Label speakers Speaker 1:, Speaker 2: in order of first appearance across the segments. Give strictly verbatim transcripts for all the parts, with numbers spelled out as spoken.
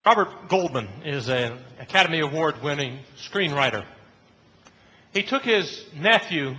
Speaker 1: Robert Goldman is an Academy Award-winning screenwriter. He took his nephew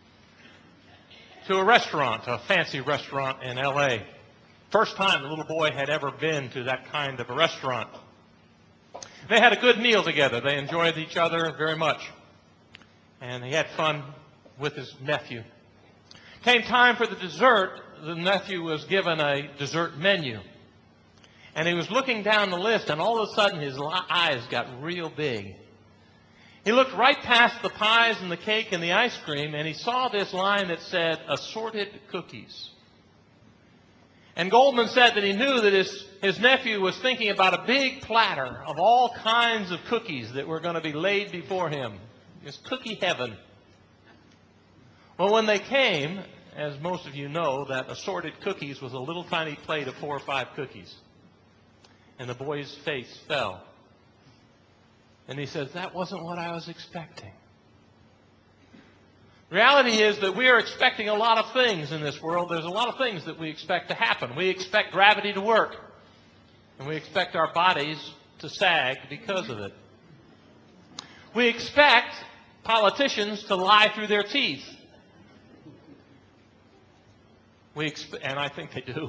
Speaker 1: to a restaurant, a fancy restaurant in L A First time the little boy had ever been to that kind of a restaurant. They had a good meal together. They enjoyed each other very much. And he had fun with his nephew. Came time for the dessert. The nephew was given a dessert menu. And he was looking down the list, and all of a sudden his eyes got real big. He looked right past the pies and the cake and the ice cream, and he saw this line that said, assorted cookies. And Goldman said that he knew that his, his nephew was thinking about a big platter of all kinds of cookies that were going to be laid before him. It's cookie heaven. Well, when they came, as most of you know, that assorted cookies was a little tiny plate of four or five cookies. And the boy's face fell. And he says, that wasn't what I was expecting. Reality is that we are expecting a lot of things in this world. There's a lot of things that we expect to happen. We expect gravity to work. And we expect our bodies to sag because of it. We expect politicians to lie through their teeth. We expe- and I think they do.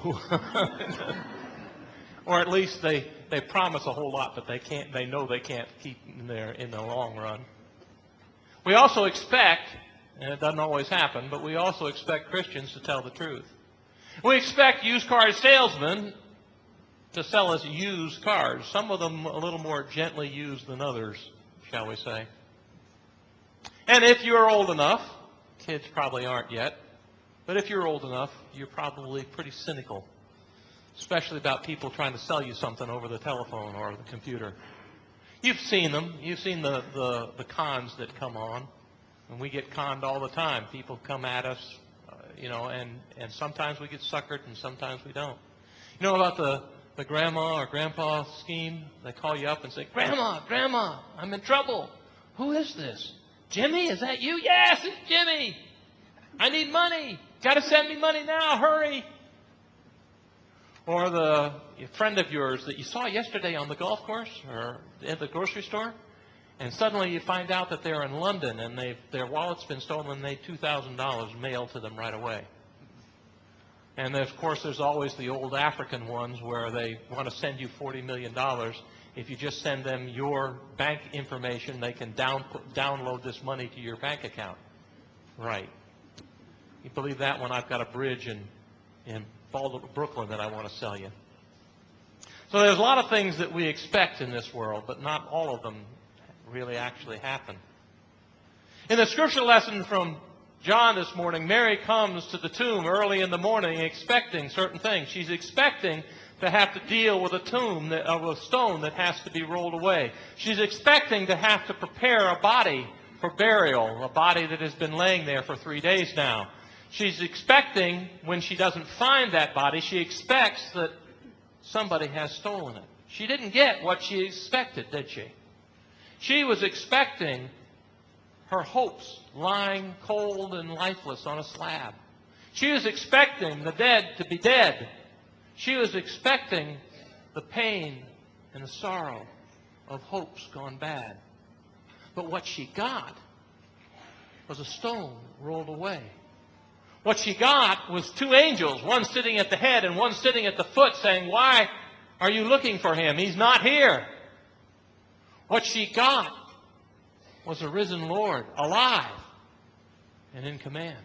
Speaker 1: Or at least they, they promise a whole lot, but they can't. They know they can't keep in there in the long run. We also expect, and it doesn't always happen, but we also expect Christians to tell the truth. We expect used car salesmen to sell us used cars, some of them a little more gently used than others, shall we say. And if you're old enough, kids probably aren't yet, but if you're old enough, you're probably pretty cynical, especially about people trying to sell you something over the telephone or the computer. You've seen them. You've seen the, the, the cons that come on. And we get conned all the time. People come at us, uh, you know, and, and sometimes we get suckered and sometimes we don't. You know about the, the grandma or grandpa scheme? They call you up and say, Grandma, Grandma, I'm in trouble. Who is this? Jimmy, is that you? Yes, it's Jimmy. I need money. Got to send me money now. Hurry. Or the friend of yours that you saw yesterday on the golf course or at the grocery store, and suddenly you find out that they're in London and they've, their wallet's been stolen and they two thousand dollars mailed to them right away. And of course there's always the old African ones where they want to send you forty million dollars. If you just send them your bank information, they can down, download this money to your bank account. Right. You believe that when I've got a bridge in, in Brooklyn that I want to sell you. So there's a lot of things that we expect in this world, but not all of them really actually happen. In the scripture lesson from John this morning, Mary comes to the tomb early in the morning expecting certain things. She's expecting to have to deal with a tomb, that, of a stone that has to be rolled away. She's expecting to have to prepare a body for burial, a body that has been laying there for three days now. She's expecting, when she doesn't find that body, she expects that somebody has stolen it. She didn't get what she expected, did she? She was expecting her hopes lying cold and lifeless on a slab. She was expecting the dead to be dead. She was expecting the pain and the sorrow of hopes gone bad. But what she got was a stone rolled away. What she got was two angels, one sitting at the head and one sitting at the foot, saying, why are you looking for him? He's not here. What she got was a risen Lord, alive and in command.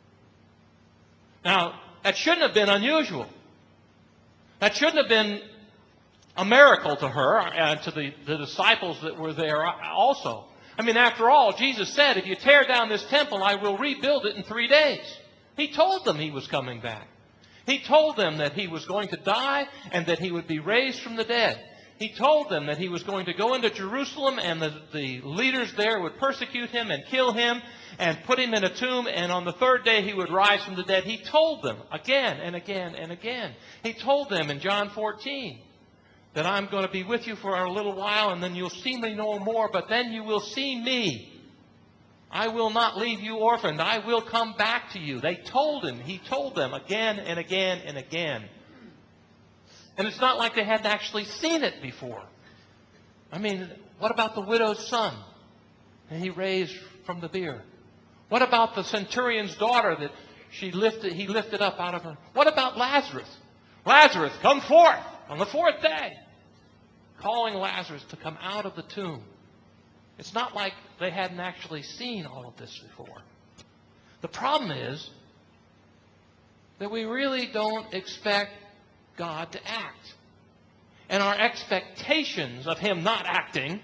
Speaker 1: Now, that shouldn't have been unusual. That shouldn't have been a miracle to her and to the, the disciples that were there also. I mean, after all, Jesus said, if you tear down this temple, I will rebuild it in three days. He told them he was coming back. He told them that he was going to die and that he would be raised from the dead. He told them that he was going to go into Jerusalem and the, the leaders there would persecute him and kill him and put him in a tomb, and on the third day he would rise from the dead. He told them again and again and again. He told them in John fourteen that I'm going to be with you for a little while and then you'll see me no more, but then you will see me. I will not leave you orphaned. I will come back to you. They told him. He told them again and again and again. And it's not like they hadn't actually seen it before. I mean, what about the widow's son that he raised from the bier? What about the centurion's daughter that she lifted, he lifted up out of her? What about Lazarus? Lazarus, come forth on the fourth day. Calling Lazarus to come out of the tomb. It's not like they hadn't actually seen all of this before. The problem is that we really don't expect God to act. And our expectations of Him not acting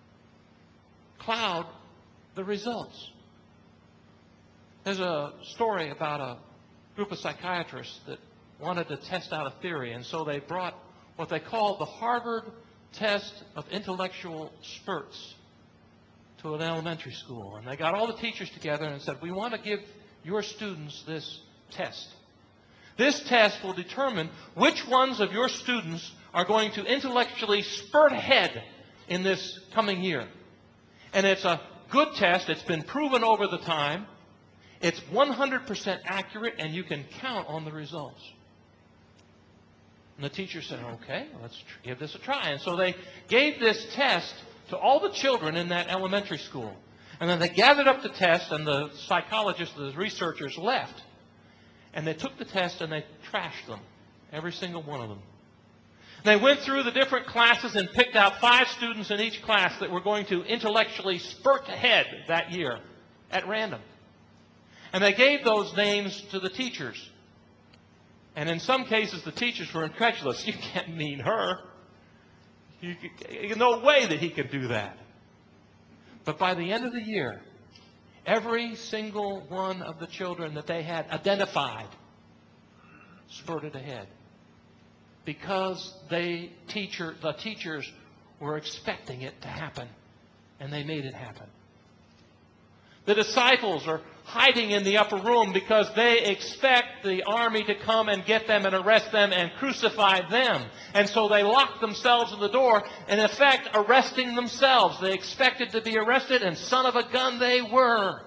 Speaker 1: cloud the results. There's a story about a group of psychiatrists that wanted to test out a theory, and so they brought what they called the Harvard Test of Intellectual Spurts to an elementary school. And they got all the teachers together and said, we want to give your students this test. This test will determine which ones of your students are going to intellectually spurt ahead in this coming year. And it's a good test. It's been proven over the time. It's one hundred percent accurate, and you can count on the results. And the teacher said, okay, let's give this a try. And so they gave this test to all the children in that elementary school. And then they gathered up the test, and the psychologists, the researchers left. And they took the test and they trashed them, every single one of them. They went through the different classes and picked out five students in each class that were going to intellectually spurt ahead that year at random. And they gave those names to the teachers. And in some cases, the teachers were incredulous. You can't mean her. You, no way that he could do that. But by the end of the year, every single one of the children that they had identified spurted ahead. Because they teacher, the teachers were expecting it to happen. And they made it happen. The disciples are hiding in the upper room because they expect the army to come and get them and arrest them and crucify them. And so they lock themselves in the door, in effect arresting themselves. They expected to be arrested, and son of a gun they were.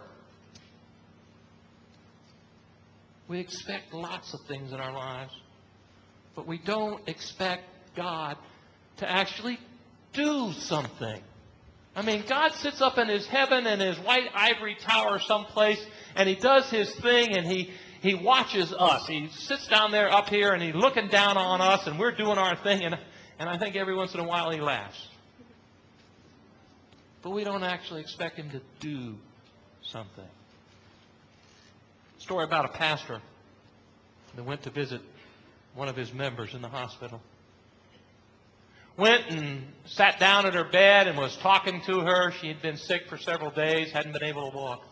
Speaker 1: We expect lots of things in our lives, but we don't expect God to actually do something. I mean, God sits up in His heaven in His white ivory tower someplace, and He does His thing, and He, he watches us. He sits down there up here, and He's looking down on us, and we're doing our thing, and, and I think every once in a while He laughs. But we don't actually expect Him to do something. Story about a pastor that went to visit one of his members in the hospital. Went and sat down at her bed and was talking to her. She had been sick for several days, hadn't been able to walk.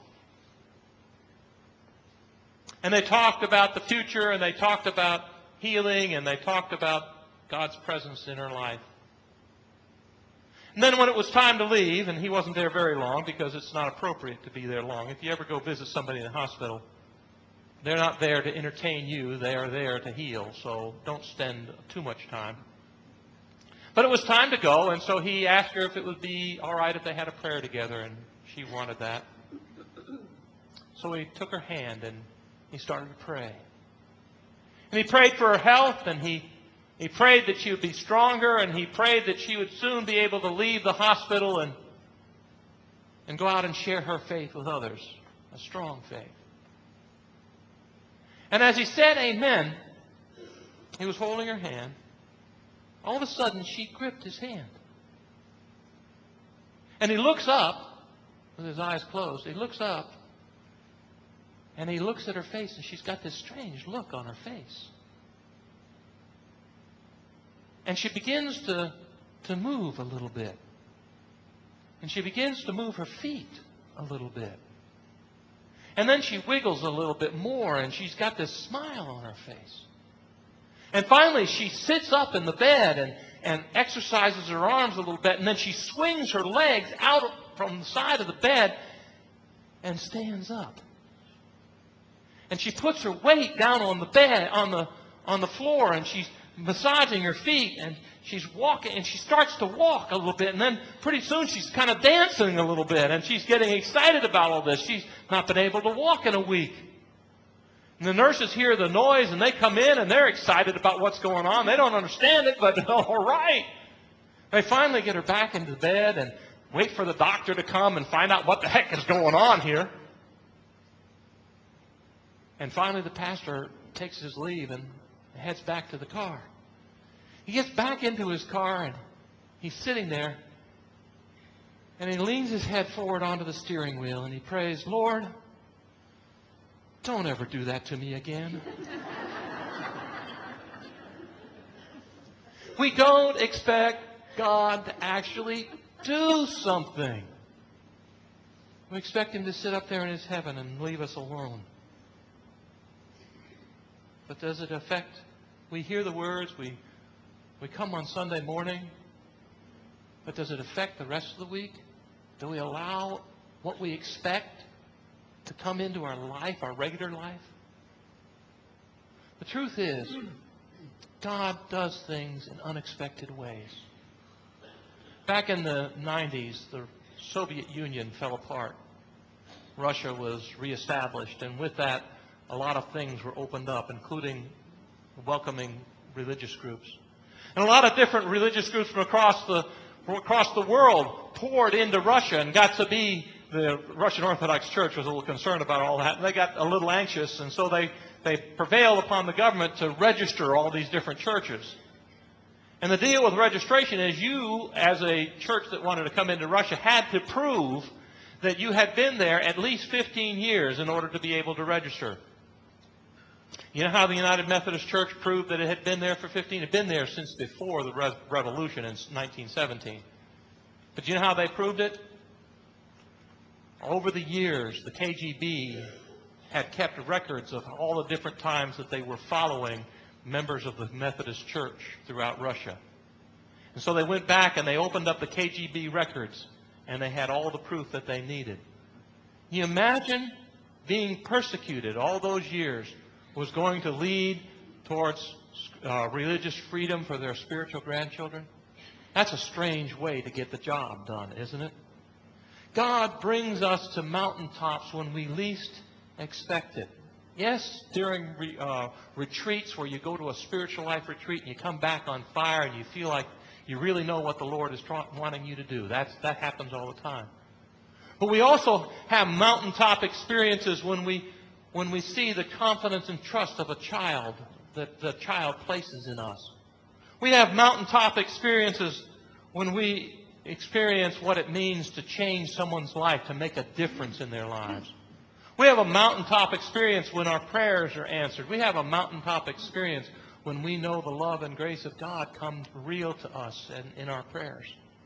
Speaker 1: And they talked about the future, and they talked about healing, and they talked about God's presence in her life. And then when it was time to leave, and he wasn't there very long because it's not appropriate to be there long. If you ever go visit somebody in the hospital, they're not there to entertain you. They are there to heal, so don't spend too much time. But it was time to go, and so he asked her if it would be all right if they had a prayer together, and she wanted that. So he took her hand, and he started to pray. And he prayed for her health, and he, he prayed that she would be stronger, and he prayed that she would soon be able to leave the hospital and, and go out and share her faith with others, a strong faith. And as he said amen, he was holding her hand. All of a sudden, she gripped his hand. And he looks up, with his eyes closed, he looks up, and he looks at her face, and she's got this strange look on her face. And she begins to, to move a little bit. And she begins to move her feet a little bit. And then she wiggles a little bit more, and she's got this smile on her face. And finally, she sits up in the bed and, and exercises her arms a little bit, and then she swings her legs out from the side of the bed and stands up. And she puts her weight down on the bed, on the, on the floor, and she's massaging her feet, and she's walking, and she starts to walk a little bit, and then pretty soon she's kind of dancing a little bit, and she's getting excited about all this. She's not been able to walk in a week. And the nurses hear the noise, and they come in, and they're excited about what's going on. They don't understand it, but all right. They finally get her back into bed and wait for the doctor to come and find out what the heck is going on here. And finally the pastor takes his leave and heads back to the car. He gets back into his car and he's sitting there and he leans his head forward onto the steering wheel and he prays, Lord, don't ever do that to me again. We don't expect God to actually do something. We expect Him to sit up there in His heaven and leave us alone. But does it affect? We hear the words, we, we come on Sunday morning, but does it affect the rest of the week? Do we allow what we expect to come into our life, our regular life? The truth is, God does things in unexpected ways. Back in the nineties, the Soviet Union fell apart. Russia was reestablished, and with that, a lot of things were opened up, including welcoming religious groups. And a lot of different religious groups from across the, from across the world poured into Russia and got to be, the Russian Orthodox Church was a little concerned about all that, and they got a little anxious, and so they, they prevailed upon the government to register all these different churches. And the deal with registration is you, as a church that wanted to come into Russia, had to prove that you had been there at least fifteen years in order to be able to register. You know how the United Methodist Church proved that it had been there for fifteen? It had been there since before the Re- Revolution in nineteen seventeen. But you know how they proved it? Over the years, the K G B had kept records of all the different times that they were following members of the Methodist Church throughout Russia. And so they went back and they opened up the K G B records, and they had all the proof that they needed. Can you imagine being persecuted all those years was going to lead towards uh, religious freedom for their spiritual grandchildren? That's a strange way to get the job done, isn't it? God brings us to mountaintops when we least expect it. Yes, during re, uh, retreats where you go to a spiritual life retreat and you come back on fire and you feel like you really know what the Lord is trying, wanting you to do. That's, that happens all the time. But we also have mountaintop experiences when we, when we see the confidence and trust of a child that the child places in us. We have mountaintop experiences when we experience what it means to change someone's life, to make a difference in their lives. We have a mountaintop experience when our prayers are answered. We have a mountaintop experience when we know the love and grace of God come real to us and in our prayers.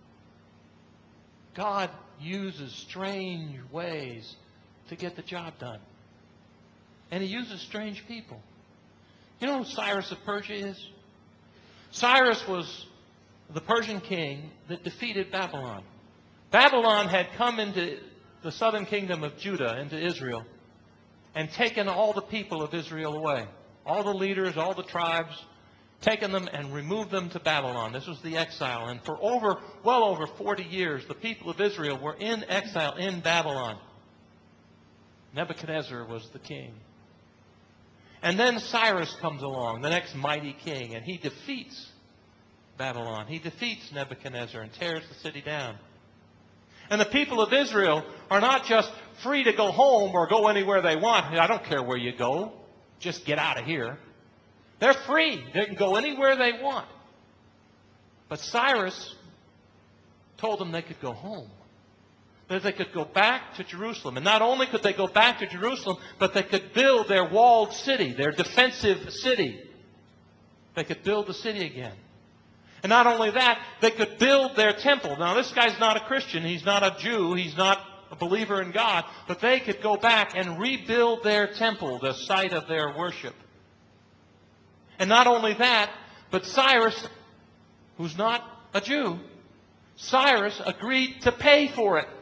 Speaker 1: God uses strange ways to get the job done. And He uses strange people. You know who Cyrus of Persia is? Cyrus was the Persian king that defeated Babylon. Babylon had come into the southern kingdom of Judah, into Israel, and taken all the people of Israel away. All the leaders, all the tribes, taken them and removed them to Babylon. This was the exile. And for over, well over forty years, the people of Israel were in exile in Babylon. Nebuchadnezzar was the king. And then Cyrus comes along, the next mighty king, and he defeats Babylon. He defeats Nebuchadnezzar and tears the city down. And the people of Israel are not just free to go home or go anywhere they want. I don't care where you go. Just get out of here. They're free. They can go anywhere they want. But Cyrus told them they could go home. That they could go back to Jerusalem. And not only could they go back to Jerusalem, but they could build their walled city, their defensive city. They could build the city again. And not only that, they could build their temple. Now, this guy's not a Christian. He's not a Jew. He's not a believer in God. But they could go back and rebuild their temple, the site of their worship. And not only that, but Cyrus, who's not a Jew, Cyrus agreed to pay for it.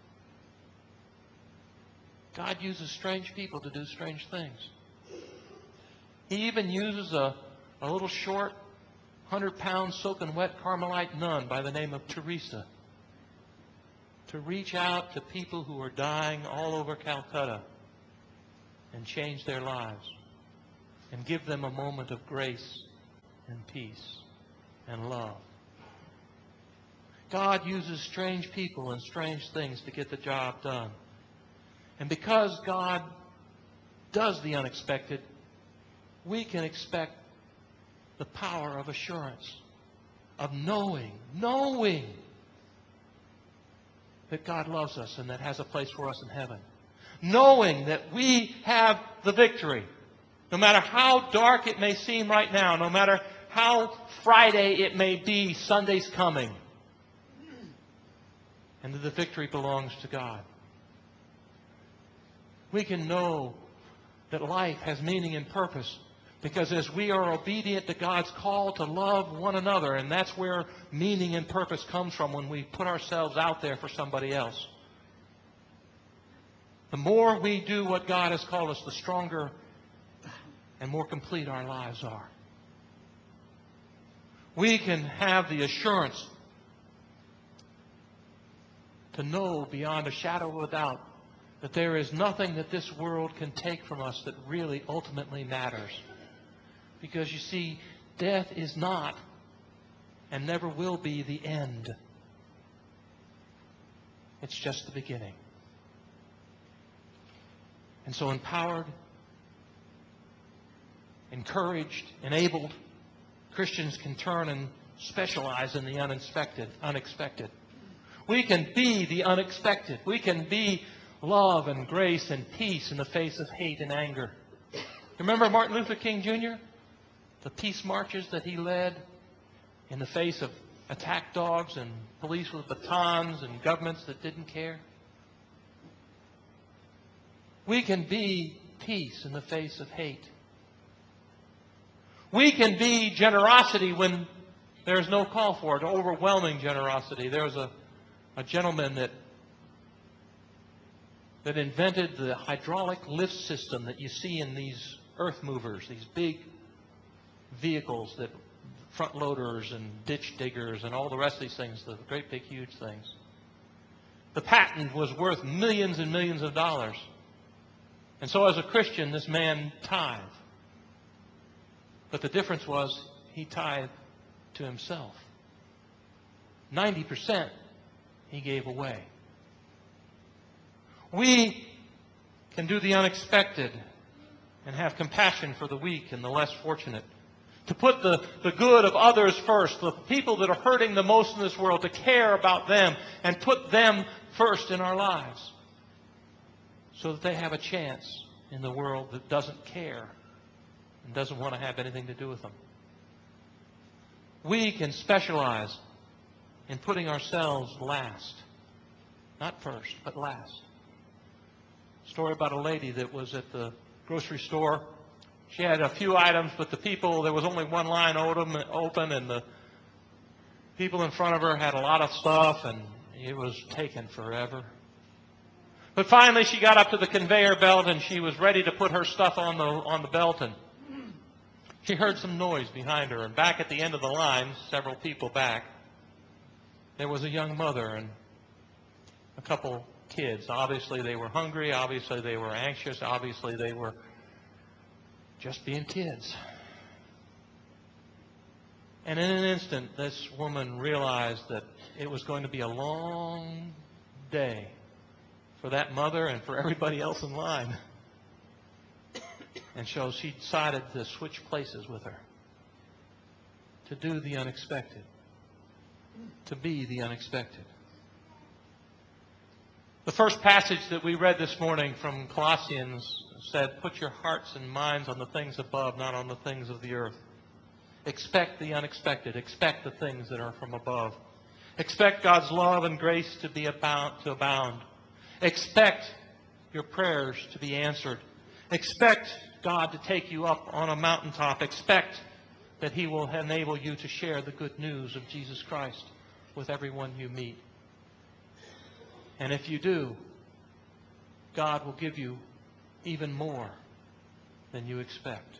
Speaker 1: God uses strange people to do strange things. He even uses a, a little short, hundred-pound soaking wet Carmelite nun by the name of Teresa to reach out to people who are dying all over Calcutta and change their lives and give them a moment of grace and peace and love. God uses strange people and strange things to get the job done. And because God does the unexpected, we can expect the power of assurance, of knowing, knowing that God loves us and that has a place for us in heaven. Knowing that we have the victory. No matter how dark it may seem right now, no matter how Friday it may be, Sunday's coming. And that the victory belongs to God. We can know that life has meaning and purpose because as we are obedient to God's call to love one another, and that's where meaning and purpose comes from when we put ourselves out there for somebody else. The more we do what God has called us, the stronger and more complete our lives are. We can have the assurance to know beyond a shadow of a doubt that there is nothing that this world can take from us that really ultimately matters. Because you see, death is not and never will be the end. It's just the beginning. And so empowered, encouraged, enabled, Christians can turn and specialize in the unexpected. unexpected. We can be the unexpected. We can be love and grace and peace in the face of hate and anger. Remember Martin Luther King Junior? The peace marches that he led in the face of attack dogs and police with batons and governments that didn't care. We can be peace in the face of hate. We can be generosity when there's no call for it, overwhelming generosity. There was a, a gentleman that, that invented the hydraulic lift system that you see in these earth movers, these big vehicles, that front loaders and ditch diggers and all the rest of these things, the great big huge things. The patent was worth millions and millions of dollars. And so as a Christian, this man tithed. But the difference was he tithed to himself. ninety percent he gave away. We can do the unexpected and have compassion for the weak and the less fortunate. To put the, the good of others first, the people that are hurting the most in this world, to care about them and put them first in our lives so that they have a chance in the world that doesn't care and doesn't want to have anything to do with them. We can specialize in putting ourselves last. Not first, but last. Story about a lady that was at the grocery store. She had a few items, but the people, there was only one line open, and the people in front of her had a lot of stuff, and it was taking forever. But finally, she got up to the conveyor belt, and she was ready to put her stuff on the, on the belt, and she heard some noise behind her. And back at the end of the line, several people back, there was a young mother and a couple kids. Obviously, they were hungry. Obviously, they were anxious. Obviously, they were just being kids. And in an instant, this woman realized that it was going to be a long day for that mother and for everybody else in line. And so she decided to switch places with her, to do the unexpected, to be the unexpected. The first passage that we read this morning from Colossians said, "Put your hearts and minds on the things above, not on the things of the earth." Expect the unexpected. Expect the things that are from above. Expect God's love and grace to be abound, to abound. Expect your prayers to be answered. Expect God to take you up on a mountaintop. Expect that He will enable you to share the good news of Jesus Christ with everyone you meet. And if you do, God will give you even more than you expect.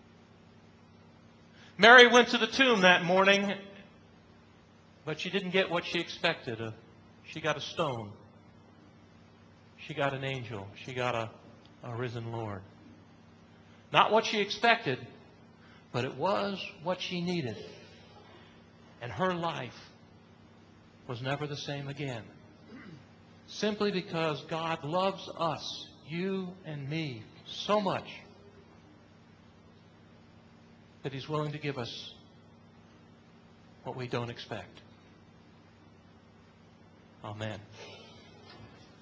Speaker 1: Mary went to the tomb that morning, but she didn't get what she expected. Uh, she got a stone. She got an angel. She got a, a risen Lord. Not what she expected, but it was what she needed. And her life was never the same again. Simply because God loves us, you and me, so much that He's willing to give us what we don't expect. Amen.